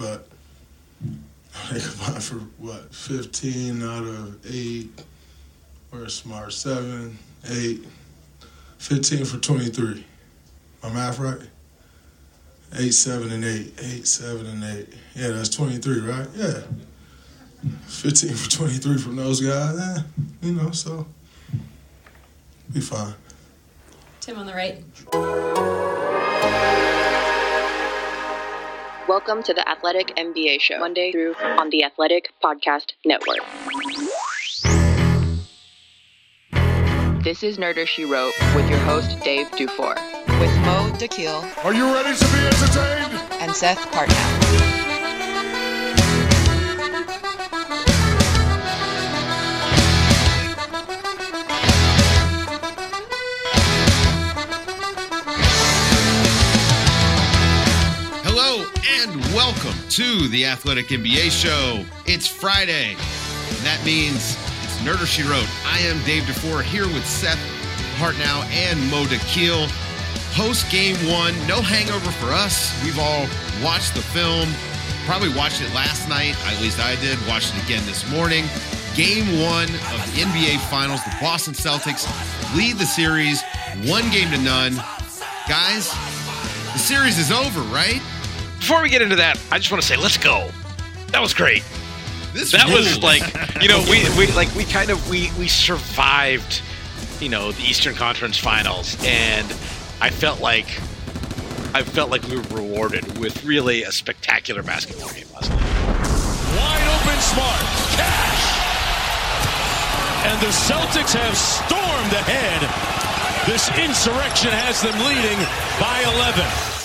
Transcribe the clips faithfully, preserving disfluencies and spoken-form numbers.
but they combined for, what, fifteen out of eight. We're smart. seven, eight, fifteen for twenty-three. My math right? eight, seven, and eight. eight, seven, and eight. Yeah, that's twenty-three, right? Yeah. fifteen for twenty-three from those guys. Eh, you know, so be fine. Tim on the right. Welcome to the Athletic N B A Show, Monday through on the Athletic Podcast Network. This is Nerder She Wrote with your host, Dave Dufour. With Mo Dakhil. Are you ready to be entertained? And Seth Partnow. Welcome to the Athletic N B A Show. It's Friday, and that means it's Nerder She Wrote. I am Dave Dufour here with Seth Partnow and Mo Dakhil. Post game one, no hangover for us. We've all watched the film, probably watched it last night. At least I did. Watched it again this morning. Game one of the N B A Finals. The Boston Celtics lead the series one game to none. Guys, the series is over, right? Before we get into that, I just want to say, let's go. That was great. This that rules. was like, you know, we, we like we kind of we we survived, you know, the Eastern Conference Finals, and I felt like I felt like we were rewarded with really a spectacular basketball game last night. Wide open, Smart, cash, and the Celtics have stormed ahead. This insurrection has them leading by eleven.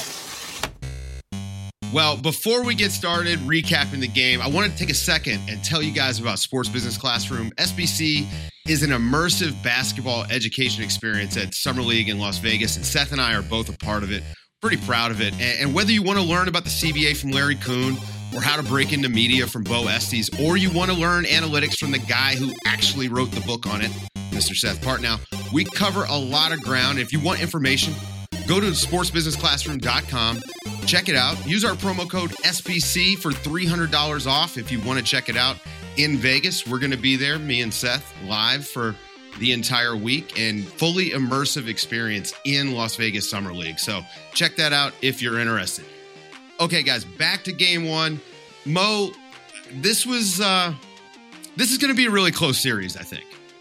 Well, before we get started recapping the game, I wanted to take a second and tell you guys about Sports Business Classroom. S B C is an immersive basketball education experience at Summer League in Las Vegas, and Seth and I are both a part of it. Pretty proud of it. And whether you want to learn about the C B A from Larry Kuhn, or how to break into media from Bo Estes, or you want to learn analytics from the guy who actually wrote the book on it, Mister Seth Partnow, we cover a lot of ground. If you want information, go to sports business classroom dot com. Check it out. Use our promo code S B C for three hundred dollars off if you want to check it out in Vegas. We're going to be there, me and Seth, live for the entire week and fully immersive experience in Las Vegas Summer League. So check that out if you're interested. Okay, guys, back to game one. Mo, this was uh, this is going to be a really close series, I think.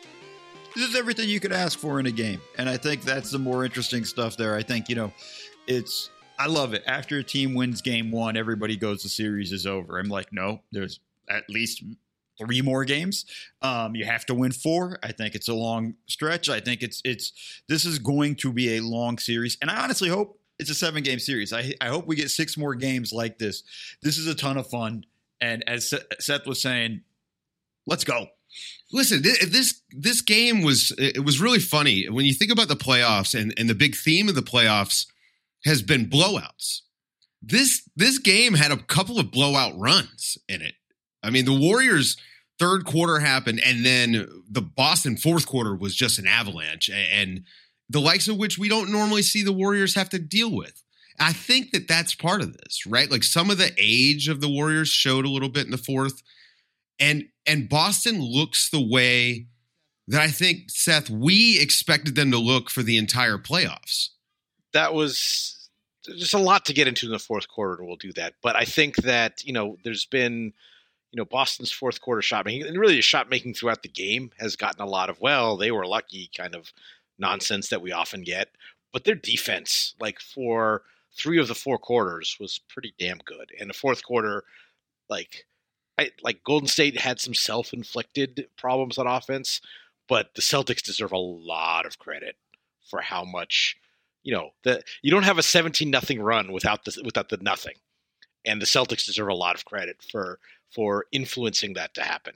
This is everything you could ask for in a game. And I think that's the more interesting stuff there. I think, you know, it's, I love it. After a team wins game one, everybody goes, the series is over. I'm like, no, there's at least three more games. Um, you have to win four. I think it's a long stretch. I think it's, it's, this is going to be a long series. And I honestly hope it's a seven game series. I, I hope we get six more games like this. This is a ton of fun. And as Seth was saying, let's go. Listen, this this game was it was really funny when you think about the playoffs, and, and the big theme of the playoffs has been blowouts. This this game had a couple of blowout runs in it. I mean, the Warriors' third quarter happened, and then the Boston fourth quarter was just an avalanche, and the likes of which we don't normally see the Warriors have to deal with. I think that that's part of this, right? Like some of the age of the Warriors showed a little bit in the fourth. And and Boston looks the way that I think, Seth, we expected them to look for the entire playoffs. That was just a lot to get into in the fourth quarter, and we'll do that. But I think that, you know, there's been, you know, Boston's fourth quarter shot making, and really the shot making throughout the game has gotten a lot of, well, they were lucky kind of nonsense that we often get. But their defense, like for three of the four quarters, was pretty damn good. And the fourth quarter, like... I, like Golden State had some self-inflicted problems on offense, but the Celtics deserve a lot of credit for how much, you know, the you don't have a seventeen nothing run without the without the nothing, and the Celtics deserve a lot of credit for for influencing that to happen.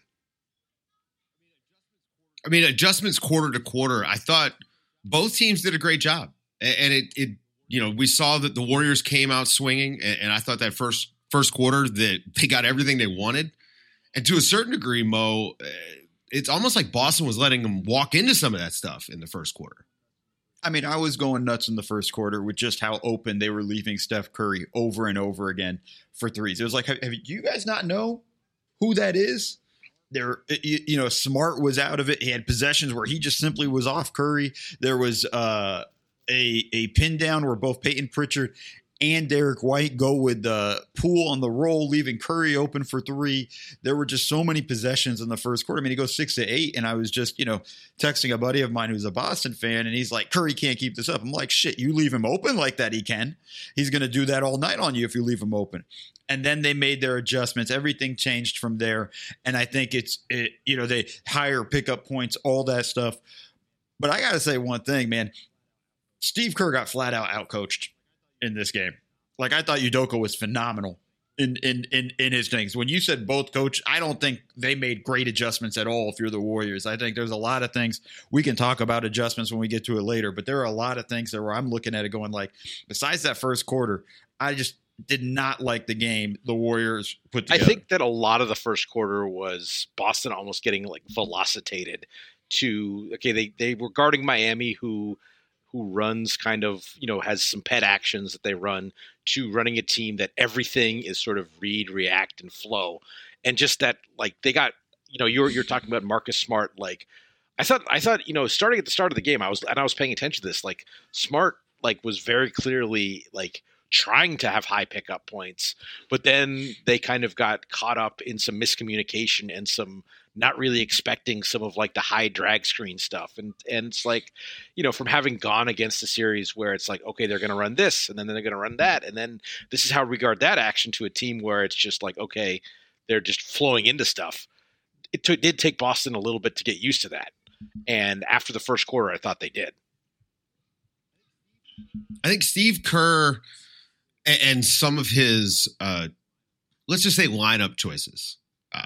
I mean, adjustments quarter to quarter. I thought both teams did a great job, and it it you know we saw that the Warriors came out swinging, and I thought that first. First quarter that they got everything they wanted. And to a certain degree, Mo, it's almost like Boston was letting them walk into some of that stuff in the first quarter. I mean, I was going nuts in the first quarter with just how open they were leaving Steph Curry over and over again for threes. It was like, have, have you guys not know who that is? There, you, you know, Smart was out of it. He had possessions where he just simply was off Curry. There was uh, a a pin down where both Peyton Pritchard and Derek White go with the Poole on the roll, leaving Curry open for three. There were just so many possessions in the first quarter. I mean, he goes six to eight, and I was just, you know, texting a buddy of mine who's a Boston fan, and he's like, Curry can't keep this up. I'm like, shit, you leave him open like that, he can. He's going to do that all night on you if you leave him open. And then they made their adjustments. Everything changed from there. And I think it's, it, you know, they higher pickup points, all that stuff. But I got to say one thing, man. Steve Kerr got flat out outcoached in this game. Like, I thought Udoka was phenomenal in, in in in his things. When you said both coach, I don't think they made great adjustments at all if you're the Warriors. I think there's a lot of things we can talk about adjustments when we get to it later, but there are a lot of things that where I'm looking at it going like, besides that first quarter, I just did not like the game the Warriors put together. I think that a lot of the first quarter was Boston almost getting like velocitated to, okay, they, they were guarding Miami, who who runs kind of, you know, has some pet actions that they run, to running a team that everything is sort of read, react, and flow. And just that, like, they got, you know, you're you're talking about Marcus Smart. Like, I thought, I thought, you know, starting at the start of the game, I was, and I was paying attention to this, like, Smart, like, was very clearly, like, trying to have high pickup points, but then they kind of got caught up in some miscommunication and some not really expecting some of like the high drag screen stuff. And, and it's like, you know, from having gone against a series where it's like, okay, they're going to run this and then they're going to run that. And then this is how we guard that action, to a team where it's just like, okay, they're just flowing into stuff. It took, did take Boston a little bit to get used to that. And after the first quarter, I thought they did. I think Steve Kerr and, and some of his, uh, let's just say lineup choices, uh,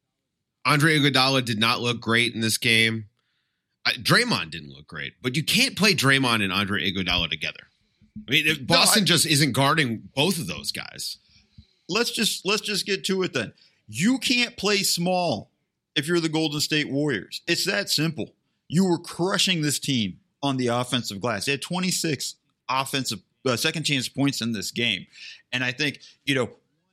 Andre Iguodala did not look great in this game. Uh, Draymond didn't look great, but you can't play Draymond and Andre Iguodala together. I mean, if Boston no, I, just isn't guarding both of those guys. Let's just let's just get to it then. You can't play small if you're the Golden State Warriors. It's that simple. You were crushing this team on the offensive glass. They had twenty-six offensive uh, second chance points in this game, and I think, you know,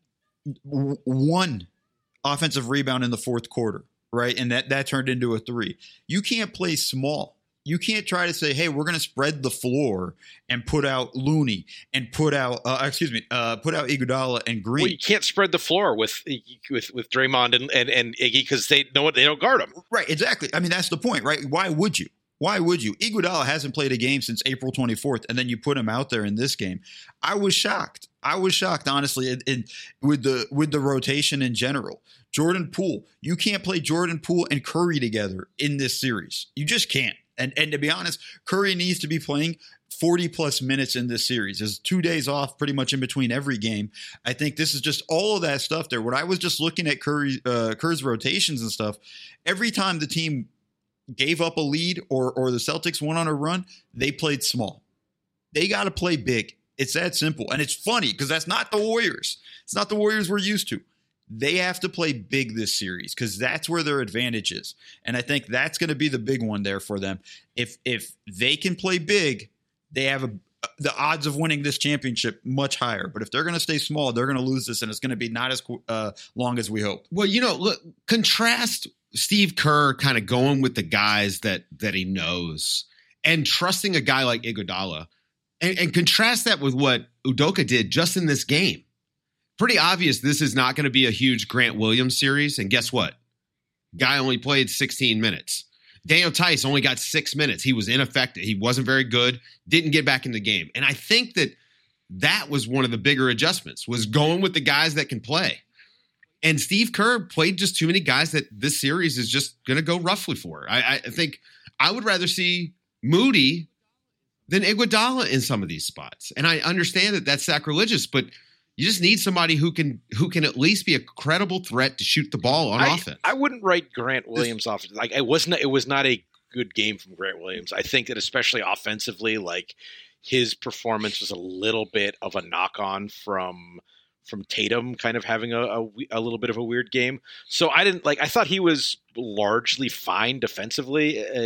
w- one. offensive rebound in the fourth quarter, right? And that, that turned into a three. You can't play small. You can't try to say, hey, we're going to spread the floor and put out Looney and put out, uh, excuse me, uh, put out Iguodala and Green. Well, you can't spread the floor with with with Draymond and, and, and Iggy, because they know what they don't guard him. Right, exactly. I mean, that's the point, right? Why would you? Why would you? Iguodala hasn't played a game since April twenty-fourth, and then you put him out there in this game. I was shocked. I was shocked, honestly, in, in, with the with the rotation in general. Jordan Poole, you can't play Jordan Poole and Curry together in this series. You just can't. And and to be honest, Curry needs to be playing forty plus minutes in this series. There's two days off pretty much in between every game. I think this is just all of that stuff there. When I was just looking at Curry, uh, Kerr's rotations and stuff, every time the team gave up a lead or or the Celtics went on a run, they played small. They got to play big. It's that simple. And it's funny because that's not the Warriors. It's not the Warriors we're used to. They have to play big this series because that's where their advantage is. And I think that's going to be the big one there for them. If if they can play big, they have a, the odds of winning this championship much higher. But if they're going to stay small, they're going to lose this, and it's going to be not as uh, long as we hope. Well, you know, look, contrast Steve Kerr kind of going with the guys that that he knows and trusting a guy like Iguodala, and, and contrast that with what Udoka did just in this game. Pretty obvious this is not going to be a huge Grant Williams series. And guess what? Guy only played sixteen minutes. Daniel Tice only got six minutes. He was ineffective. He wasn't very good. Didn't get back in the game. And I think that that was one of the bigger adjustments, was going with the guys that can play. And Steve Kerr played just too many guys that this series is just going to go roughly for. I, I think I would rather see Moody than Iguodala in some of these spots. And I understand that that's sacrilegious, but you just need somebody who can who can at least be a credible threat to shoot the ball on I, offense. I wouldn't write Grant Williams off. Like it wasn't it was not a good game from Grant Williams. I think that especially offensively, like his performance was a little bit of a knock on from from Tatum kind of having a, a, a little bit of a weird game. So I didn't like, I thought he was largely fine defensively. Uh,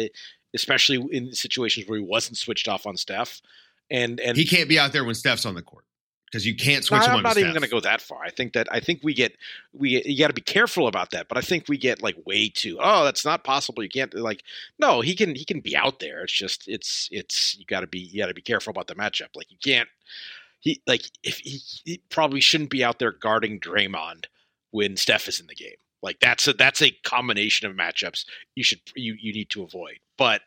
especially in situations where he wasn't switched off on Steph. And and he can't be out there when Steph's on the court because you can't switch no, him on I'm not to even Steph. going to go that far. I think that I think we get we you got to be careful about that. But I think we get like way too. Oh, that's not possible. You can't like. No, he can he can be out there. It's just it's it's you got to be you got to be careful about the matchup. Like you can't. He like if he, he probably shouldn't be out there guarding Draymond when Steph is in the game. Like that's a that's a combination of matchups you should you you need to avoid. But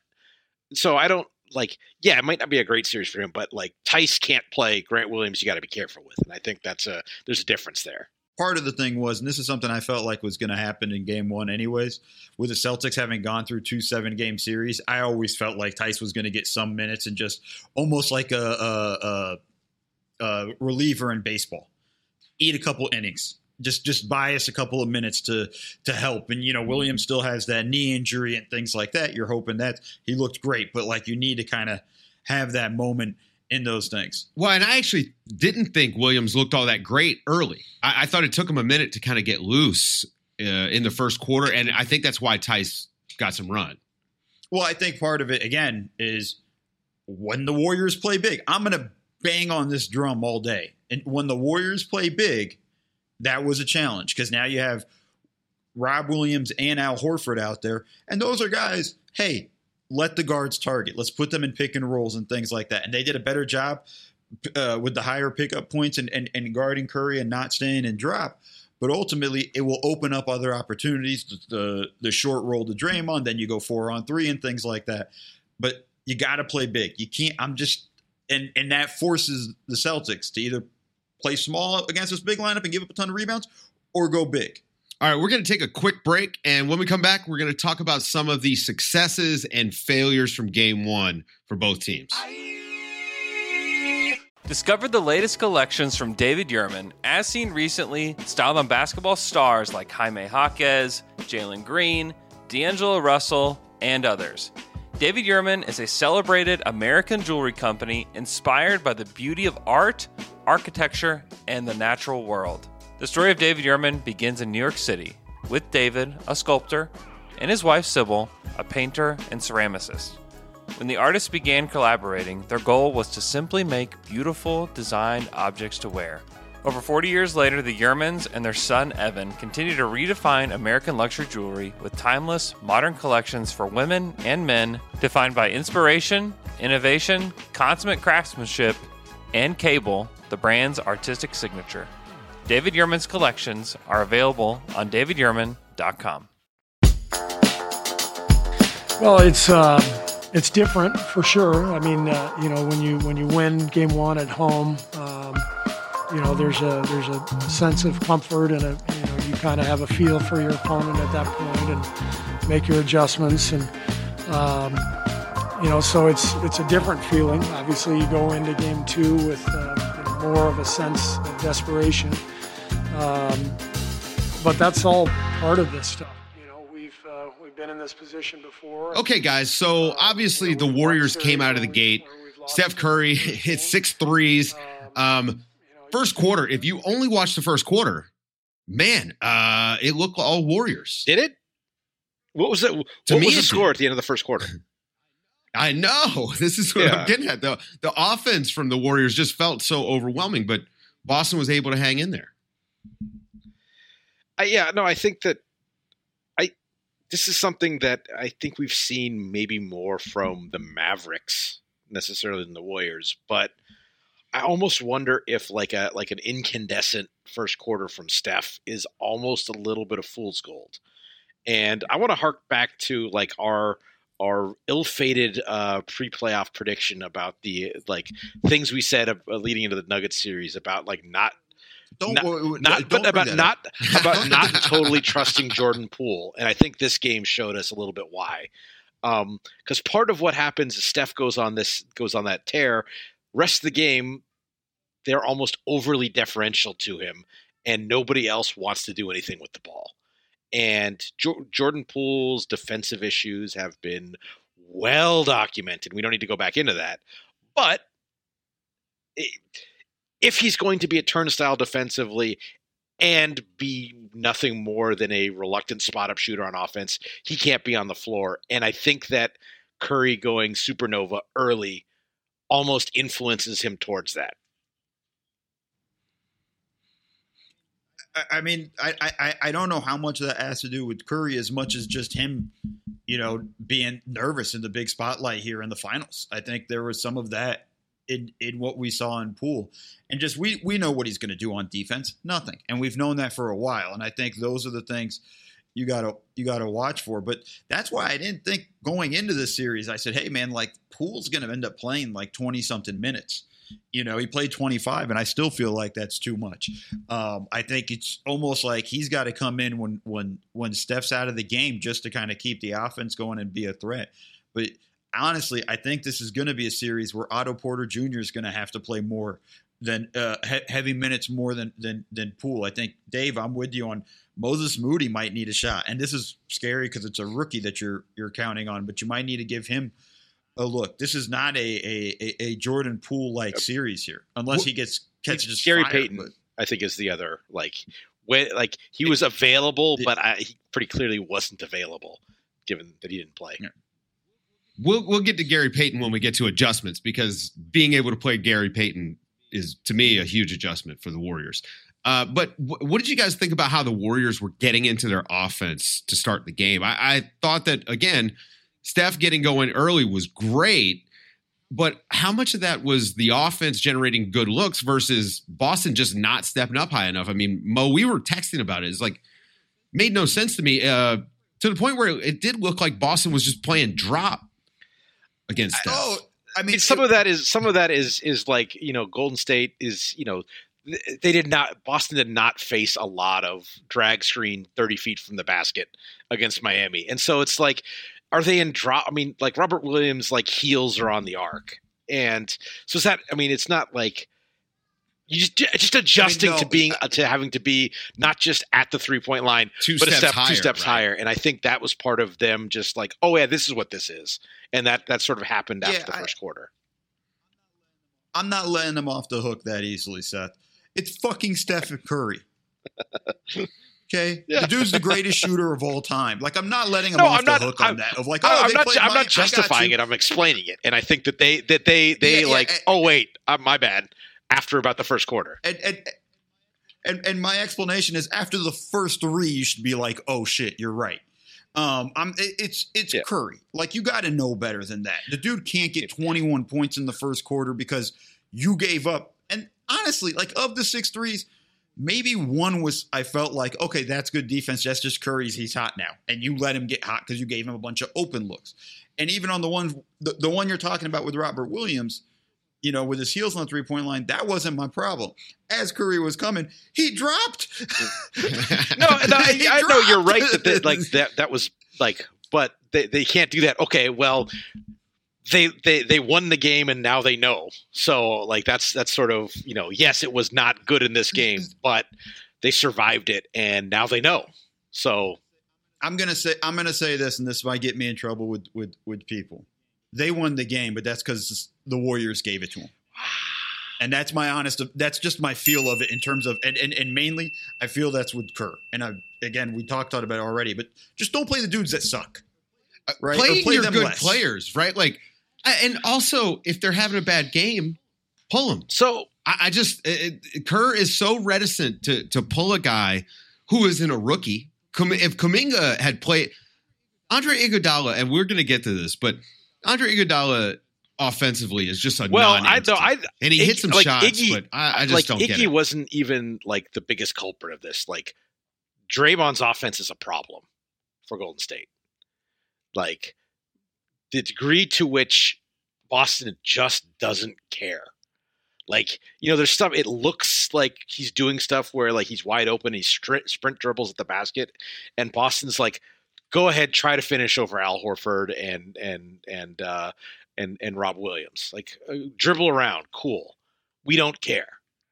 so I don't like yeah, it might not be a great series for him, but like Tice can't play Grant Williams, you got to be careful with. And I think that's a there's a difference there. Part of the thing was, and this is something I felt like was going to happen in game one anyways, with the Celtics having gone through two seven-game series, I always felt like Tice was going to get some minutes and just almost like a, a, a, a reliever in baseball. Eat a couple innings. Just just buy us a couple of minutes to to help. And, you know, Williams still has that knee injury and things like that. You're hoping that he looked great, but, like, you need to kind of have that moment in those things. Well, and I actually didn't think Williams looked all that great early. I, I thought it took him a minute to kind of get loose uh, in the first quarter, and I think that's why Tice got some run. Well, I think part of it, again, is when the Warriors play big. I'm going to bang on this drum all day. And when the Warriors play big, that was a challenge because now you have Rob Williams and Al Horford out there. And those are guys, hey, let the guards target. Let's put them in pick and rolls and things like that. And they did a better job uh, with the higher pickup points and, and, and guarding Curry and not staying in drop. But ultimately, it will open up other opportunities. The, the, the short roll to Draymond, then you go four on three and things like that. But you got to play big. You can't – I'm just – and and that forces the Celtics to either – play small against this big lineup and give up a ton of rebounds, or go big. All right, we're going to take a quick break, and when we come back, we're going to talk about some of the successes and failures from game one for both teams. Discover the latest collections from David Yurman, as seen recently, styled on basketball stars like Jaime Jaquez, Jalen Green, D'Angelo Russell, and others. David Yurman is a celebrated American jewelry company inspired by the beauty of art, architecture, and the natural world. The story of David Yurman begins in New York City, with David, a sculptor, and his wife Sybil, a painter and ceramicist. When the artists began collaborating, their goal was to simply make beautiful, designed objects to wear. Over forty years later, the Yurmans and their son Evan continue to redefine American luxury jewelry with timeless, modern collections for women and men defined by inspiration, innovation, consummate craftsmanship, and Cable, the brand's artistic signature. David Yurman's collections are available on david yurman dot com. Well, it's uh, it's different for sure. I mean, uh, you know, when you when you win game one at home, um, you know, there's a there's a sense of comfort and a you know you kind of have a feel for your opponent at that point and make your adjustments and um, you know so it's it's a different feeling. Obviously, you go into game two with uh, you know, more of a sense of desperation, um, but that's all part of this stuff. You know, we've uh, we've been in this position before. Okay, guys. So obviously, you know, the Warriors came out of the gate. Steph Curry hit six threes. Um, First quarter, if you only watch the first quarter, man, uh, it looked all Warriors. Did it? What was it? To what me, was the it score did. at the end of the first quarter? I know. This is what Yeah. I'm getting at. The, the offense from the Warriors just felt so overwhelming, but Boston was able to hang in there. I, yeah, no, I think that I this is something that I think we've seen maybe more from the Mavericks necessarily than the Warriors, but I almost wonder if like a like an incandescent first quarter from Steph is almost a little bit of fool's gold. And I want to hark back to like our our ill-fated uh, pre-playoff prediction about the like things we said uh, leading into the Nuggets series about like not Don't, not, uh, not don't but about bring that not up. about not totally trusting Jordan Poole. And I think this game showed us a little bit why. Um, because part of what happens is Steph goes on this goes on that tear. Rest of the game, they're almost overly deferential to him, and nobody else wants to do anything with the ball. And jo- Jordan Poole's defensive issues have been well documented. We don't need to go back into that. But it, if he's going to be a turnstile defensively and be nothing more than a reluctant spot-up shooter on offense, he can't be on the floor. And I think that Curry going supernova early almost influences him towards that. I mean, I, I, I don't know how much of that has to do with Curry as much as just him, you know, being nervous in the big spotlight here in the finals. I think there was some of that in, in what we saw in Poole. And just we we know what he's going to do on defense. Nothing. And we've known that for a while. And I think those are the things you gotta you gotta watch for. But that's why I didn't think going into this series, I said, hey man, like Poole's going to end up playing like twenty something minutes. You know, he played twenty-five, and I still feel like that's too much. Um, I think it's almost like he's got to come in when when when Steph's out of the game just to kind of keep the offense going and be a threat. But honestly, I think this is going to be a series where Otto Porter Junior is going to have to play more than uh, he- heavy minutes more than than than Poole. I think, Dave, I'm with you on Moses Moody might need a shot, and this is scary because it's a rookie that you're you're counting on, but you might need to give him. Oh, look, this is not a a, a Jordan Poole-like series here, unless he gets catches Gary fire, Payton, but. I think, is the other, like, when, like he was available, but I, he pretty clearly wasn't available, given that he didn't play. Yeah. We'll we'll get to Gary Payton when we get to adjustments, because being able to play Gary Payton is, to me, a huge adjustment for the Warriors. Uh, but w- what did you guys think about how the Warriors were getting into their offense to start the game? I, I thought that, again, Steph getting going early was great, but how much of that was the offense generating good looks versus Boston just not stepping up high enough? I mean, Mo, we were texting about it. It's like, made no sense to me, uh, to the point where it did look like Boston was just playing drop against Steph. Oh, I mean, some of that is some of that is is like, you know, Golden State is, you know, they did not Boston did not face a lot of drag screen thirty feet from the basket against Miami, and so it's like, are they in drop? I mean, like Robert Williams, like heels are on the arc, and so is that. I mean, it's not like you just just adjusting I mean, no, to being I, to having to be not just at the three point line, two but steps a step higher, two steps right? higher. And I think that was part of them just like, oh yeah, this is what this is, and that that sort of happened after yeah, the I, first quarter. I'm not letting them off the hook that easily, Seth. It's fucking Stephen Curry. Okay, yeah. The dude's the greatest shooter of all time. Like, I'm not letting him no, off I'm not, the hook I'm, on that. Of like, oh, I'm they not. played I'm my, not justifying it. I'm explaining it, and I think that they that they they yeah, yeah, like. and, oh wait, uh, my bad. After about the first quarter, and, and and and my explanation is after the first three, you should be like, oh shit, you're right. Um, I'm. It, it's it's yeah. Curry. Like, you got to know better than that. The dude can't get twenty-one points in the first quarter because you gave up. And honestly, like, of the six threes, maybe one was, I felt like, okay, that's good defense. That's just Curry's. He's hot now. And you let him get hot because you gave him a bunch of open looks. And even on the one, the, the one you're talking about with Robert Williams, you know, with his heels on the three-point line, that wasn't my problem. As Curry was coming, he dropped. no, no I, I know you're right that they, like that that was like, but they, they can't do that. Okay, well, they they they won the game and now they know. So like that's that's sort of, you know, yes, it was not good in this game, but they survived it and now they know. So I'm gonna say I'm gonna say this, and this might get me in trouble with with with people. They won the game, but that's because the Warriors gave it to them. And that's my honest, that's just my feel of it in terms of, and, and, and mainly I feel that's with Kerr. And I, again, we talked about it already, but just don't play the dudes that suck. Right? Play, play your them good less. players, right? Like, and also if they're having a bad game, pull them. So I, I just, it, it, Kerr is so reticent to, to pull a guy who isn't a rookie. If Kuminga had played Andre Iguodala, and we're going to get to this, but Andre Iguodala offensively is just a well, I know, I and he Iggy, hits some like shots, Iggy, but I, I just like don't Iggy get it. Wasn't even like the biggest culprit of this. Like Draymond's offense is a problem for Golden State. Like the degree to which Boston just doesn't care. Like, you know, there's stuff, it looks like he's doing stuff where like he's wide open, he sprint, sprint dribbles at the basket, and Boston's like, go ahead, try to finish over Al Horford and and and uh, and and Rob Williams. Like, uh, dribble around, cool. We don't care.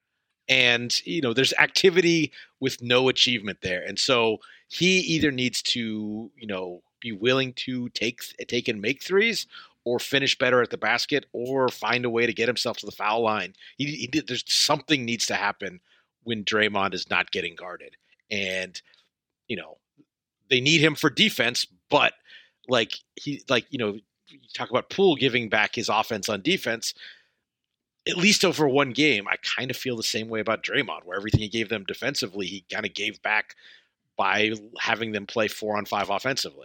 And you know, there's activity with no achievement there, and so he either needs to, you know, be willing to take take and make threes, or finish better at the basket, or find a way to get himself to the foul line. He, he did. There's something needs to happen when Draymond is not getting guarded, and you know. They need him for defense, but like he, like, you know, you talk about Poole giving back his offense on defense, at least over one game, I kind of feel the same way about Draymond, where everything he gave them defensively, he kind of gave back by having them play four on five offensively.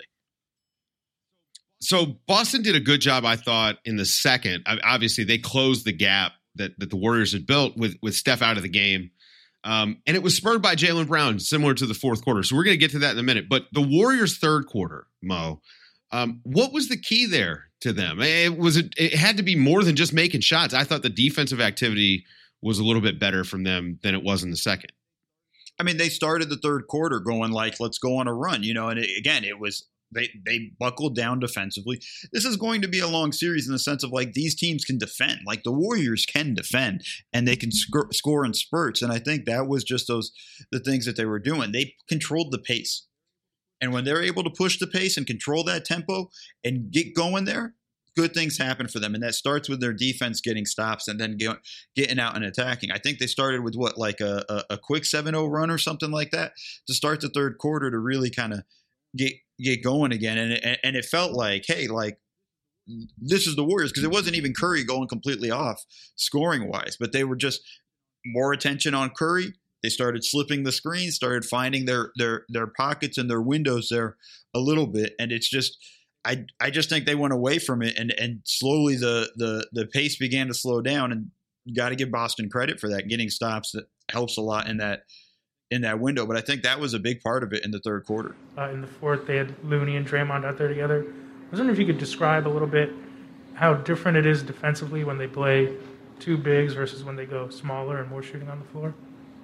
So Boston did a good job, I thought, in the second. Obviously, they closed the gap that, that the Warriors had built with, with Steph out of the game. Um, and it was spurred by Jaylen Brown, similar to the fourth quarter. So we're going to get to that in a minute. But the Warriors' third quarter, Mo, um, what was the key there to them? It was it, it had to be more than just making shots. I thought the defensive activity was a little bit better from them than it was in the second. I mean, they started the third quarter going like, let's go on a run, you know, and it, again, it was they they buckled down defensively. This is going to be a long series in the sense of like these teams can defend, like the Warriors can defend and they can sc- score in spurts. And I think that was just those the things that they were doing. They controlled the pace. And when they're able to push the pace and control that tempo and get going there, good things happen for them. And that starts with their defense getting stops and then get, getting out and attacking. I think they started with what, like a, a, a quick seven oh run or something like that to start the third quarter to really kind of get get going again. And it, and it felt like, hey, like this is the Warriors, because it wasn't even Curry going completely off scoring wise, but they were just more attention on Curry. They started slipping the screen, started finding their their their pockets and their windows there a little bit. And it's just, I I just think they went away from it, and and slowly the the the pace began to slow down. And you got to give Boston credit for that, getting stops. That helps a lot in that in that window. But I think that was a big part of it in the third quarter. Uh, in the fourth, they had Looney and Draymond out there together. I was wondering if you could describe a little bit how different it is defensively when they play two bigs versus when they go smaller and more shooting on the floor.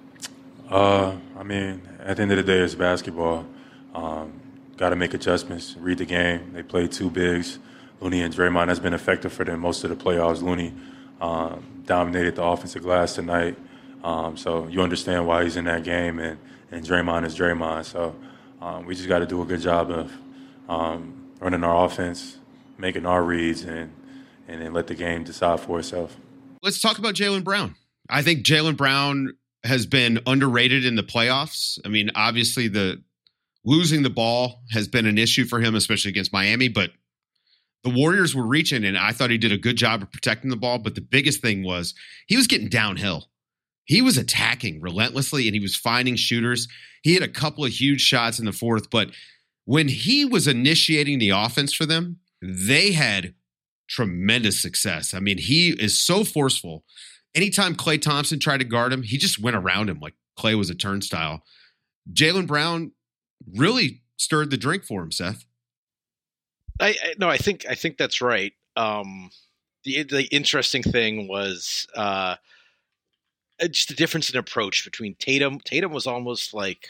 Uh, I mean, at the end of the day, it's basketball. Um, Got to make adjustments, read the game. They play two bigs. Looney and Draymond has been effective for them most of the playoffs. Looney um, dominated the offensive glass tonight. Um, so you understand why he's in that game, and, and Draymond is Draymond. So um, we just got to do a good job of um, running our offense, making our reads, and, and then let the game decide for itself. Let's talk about Jaylen Brown. I think Jaylen Brown has been underrated in the playoffs. I mean, obviously the losing the ball has been an issue for him, especially against Miami, but the Warriors were reaching, and I thought he did a good job of protecting the ball. But the biggest thing was he was getting downhill. He was attacking relentlessly, and he was finding shooters. He had a couple of huge shots in the fourth, but when he was initiating the offense for them, they had tremendous success. I mean, he is so forceful. Anytime Klay Thompson tried to guard him, he just went around him like Klay was a turnstile. Jaylen Brown really stirred the drink for him, Seth. I, I no, I think I think that's right. Um, the the interesting thing was uh, just the difference in approach between Tatum. Tatum was almost like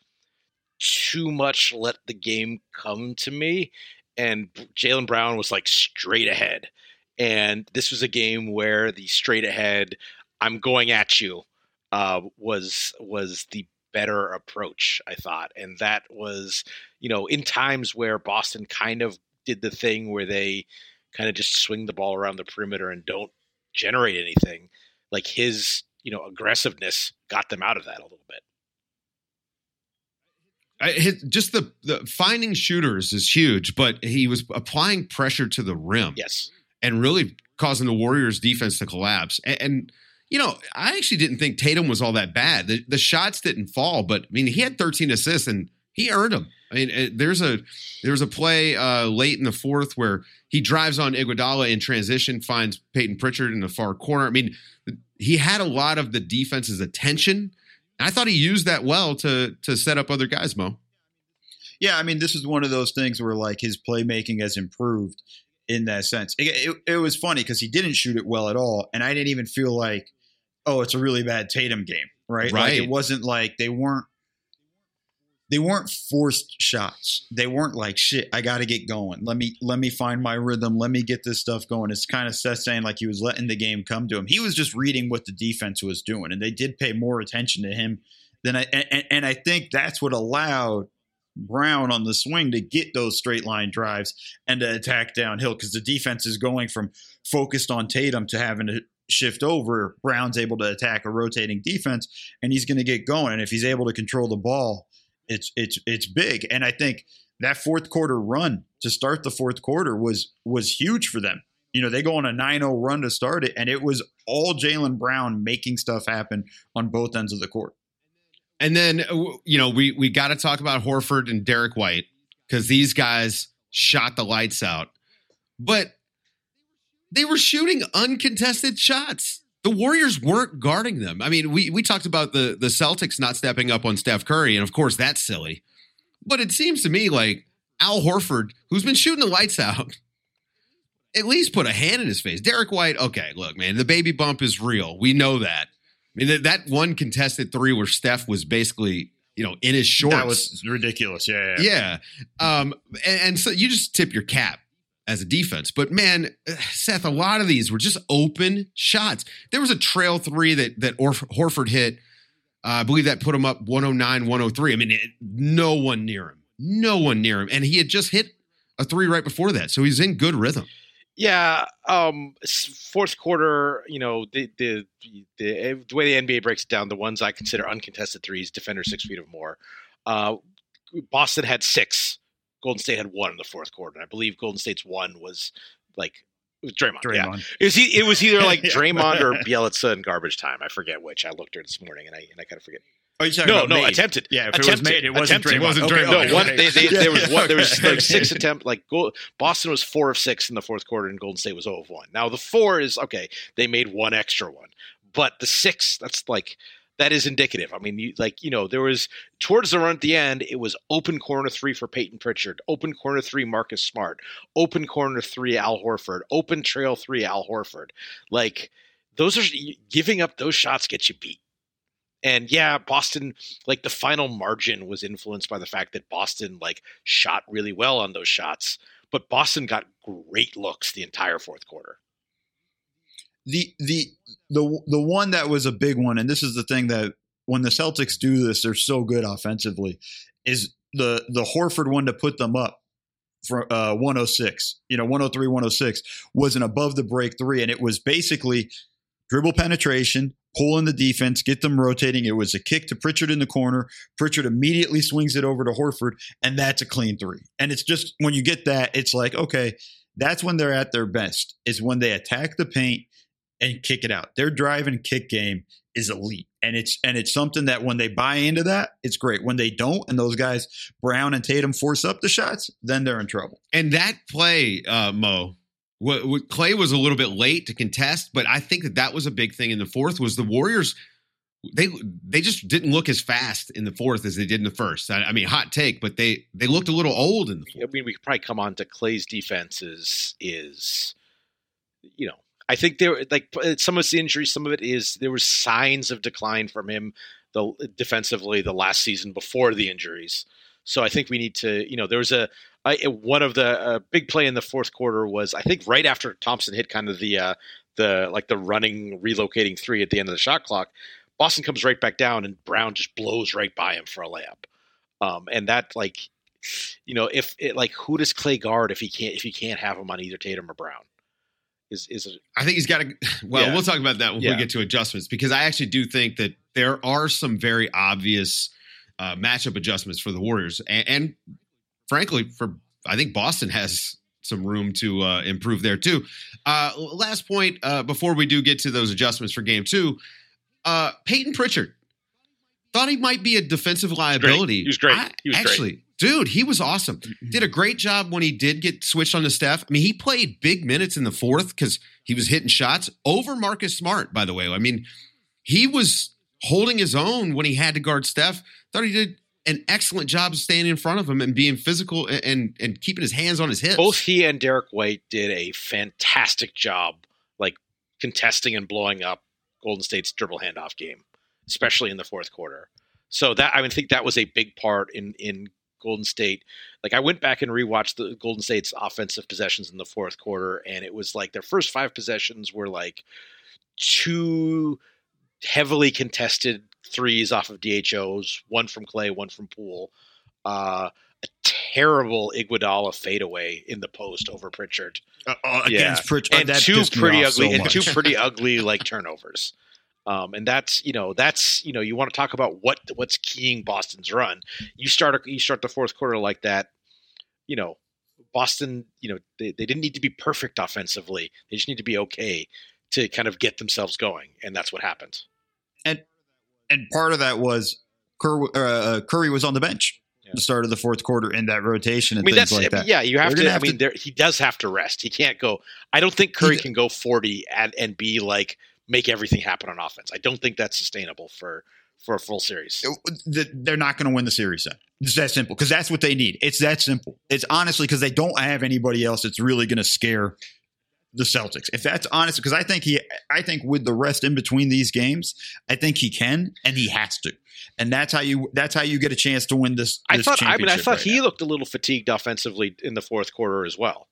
too much let the game come to me, and Jaylen Brown was like straight ahead. And this was a game where the straight ahead, I'm going at you, uh, was was the better approach, I thought. And that was, you know, in times where Boston kind of did the thing where they kind of just swing the ball around the perimeter and don't generate anything, like his, you know, aggressiveness got them out of that a little bit. I, his, just the, the finding shooters is huge, but he was applying pressure to the rim. Yes. And really causing the Warriors defense to collapse. And, and you know, I actually didn't think Tatum was all that bad. The, the shots didn't fall, but I mean, he had thirteen assists and he earned them. I mean, it, there's a there's a play uh, late in the fourth where he drives on Iguodala in transition, finds Peyton Pritchard in the far corner. I mean, he had a lot of the defense's attention. I thought he used that well to to set up other guys, Mo. Yeah, I mean, this is one of those things where like his playmaking has improved in that sense. It, it, it was funny because he didn't shoot it well at all, and I didn't even feel like, oh, it's a really bad Tatum game, right? Right. Like it wasn't like they weren't they weren't forced shots. They weren't like, shit, I got to get going. Let me let me find my rhythm. Let me get this stuff going. It's kind of Seth saying like he was letting the game come to him. He was just reading what the defense was doing, and they did pay more attention to him than I. And, and I think that's what allowed Brown on the swing to get those straight line drives and to attack downhill, because the defense is going from focused on Tatum to having to shift over. Brown's able to attack a rotating defense, and he's going to get going. And if he's able to control the ball, it's it's it's big. And I think that fourth quarter run to start the fourth quarter was was huge for them. You know, they go on a nine oh run to start it, and it was all Jaylen Brown making stuff happen on both ends of the court. And then, you know, we we got to talk about Horford and Derek White because these guys shot the lights out. But they were shooting uncontested shots. The Warriors weren't guarding them. I mean, we we talked about the, the Celtics not stepping up on Steph Curry, and of course that's silly. But it seems to me like Al Horford, who's been shooting the lights out, at least put a hand in his face. Derek White, okay, look, man, the baby bump is real. We know that. I mean, that, that one contested three where Steph was basically, you know, in his shorts. That was ridiculous. Yeah. Yeah. yeah. Um, and, and so you just tip your cap as a defense. But, man, Seth, a lot of these were just open shots. There was a trail three that, that Orf- Horford hit. Uh, I believe that put him up one oh nine, one oh three. I mean, it, no one near him. No one near him. And he had just hit a three right before that. So he's in good rhythm. Yeah, um, fourth quarter, you know, the, the the the way the N B A breaks it down, the ones I consider uncontested threes, defender six feet or more. Uh, Boston had six. Golden State had one in the fourth quarter. And I believe Golden State's one was like it was Draymond. Draymond. Yeah. It was it was either like Draymond or Bielitsa in garbage time. I forget which. I looked at it this morning and I and I kind of forget. Oh, you're talking no, about no, made. attempted. Yeah, if attempted. it was made, it wasn't attempted. Draymond. It wasn't Okay, Draymond. okay, No, one, okay. they, they, Yeah. there was one. There was like six attempt. Like goal, Boston was four of six in the fourth quarter, and Golden State was zero of one. Now the four is okay. They made one extra one, but the six, that's like that is indicative. I mean, you, like you know, there was towards the run at the end, it was open corner three for Peyton Pritchard, open corner three Marcus Smart, open corner three Al Horford, open trail three Al Horford. Like those are giving up those shots get you beat. And yeah, Boston, like the final margin was influenced by the fact that Boston like shot really well on those shots, but Boston got great looks the entire fourth quarter. The the the the one that was a big one, and this is the thing that when the Celtics do this, they're so good offensively, is the the Horford one to put them up for uh, one oh six, you know, one oh three, one oh six was an above the break three, and it was basically dribble penetration, pull in the defense, get them rotating. It was a kick to Pritchard in the corner. Pritchard immediately swings it over to Horford, and that's a clean three. And it's just when you get that, it's like, okay, that's when they're at their best, is when they attack the paint and kick it out. Their drive and kick game is elite. And it's and it's something that when they buy into that, it's great. When they don't, and those guys, Brown and Tatum, force up the shots, then they're in trouble. And that play, uh, Mo, What, what Clay was a little bit late to contest, but I think that that was a big thing in the fourth was the Warriors. They they just didn't look as fast in the fourth as they did in the first. I, I mean, hot take, but they they looked a little old in the fourth. I mean, we could probably come on to Clay's defense is, is you know, I think there like some of the injuries, some of it is there were signs of decline from him the defensively the last season before the injuries. So I think we need to, you know, there was a I, one of the uh, big play in the fourth quarter was I think right after Thompson hit kind of the uh, the like the running relocating three at the end of the shot clock. Boston comes right back down and Brown just blows right by him for a layup. Um, and that like, you know, if it like who does Clay guard if he can't if he can't have him on either Tatum or Brown? Is is it, I think he's got to. Well, Yeah. we'll talk about that when Yeah. we get to adjustments because I actually do think that there are some very obvious uh, matchup adjustments for the Warriors, and, and frankly, for I think Boston has some room to uh, improve there too. Uh, last point uh, before we do get to those adjustments for Game Two, uh, Peyton Pritchard thought he might be a defensive liability. He was great. I- He was great. actually, dude, he was awesome. Did a great job when he did get switched on to Steph. I mean, he played big minutes in the fourth because he was hitting shots over Marcus Smart, by the way. I mean, he was holding his own when he had to guard Steph. Thought he did an excellent job of staying in front of him and being physical and, and, and keeping his hands on his hips. both he and Derek White did a fantastic job, like contesting and blowing up Golden State's dribble handoff game, especially in the fourth quarter. So that I mean, I think that was a big part in in Golden State. Like I went back and rewatched the Golden State's offensive possessions in the fourth quarter, and it was like their first five possessions were like two heavily contested threes off of D H Os, one from Clay, one from Poole. Uh, a terrible Iguodala fadeaway in the post over Pritchard. Uh, uh, against Pritchard. and that two pissed me pretty off ugly so and two much. pretty ugly like turnovers. Um, and that's you know that's you know you want to talk about what what's keying Boston's run. You start a, you start the fourth quarter like that, you know, Boston, you know, they, they didn't need to be perfect offensively. They just need to be okay to kind of get themselves going. And that's what happened. And and part of that was Curry, uh, Curry was on the bench yeah. at the start of the fourth quarter in that rotation and I mean, things that's, like that. Yeah, you have They're to. have I mean, to, there, he does have to rest. He can't go. I don't think Curry can go forty and, and be like make everything happen on offense. I don't think that's sustainable for for a full series. They're not going to win the series then. It's that simple because that's what they need. It's that simple. It's honestly because they don't have anybody else that's really going to scare the Celtics. If that's honest, because I think he, I think with the rest in between these games, I think he can and he has to, and that's how you that's how you get a chance to win this. I this thought. I mean, I thought right he now. looked a little fatigued offensively in the fourth quarter as well.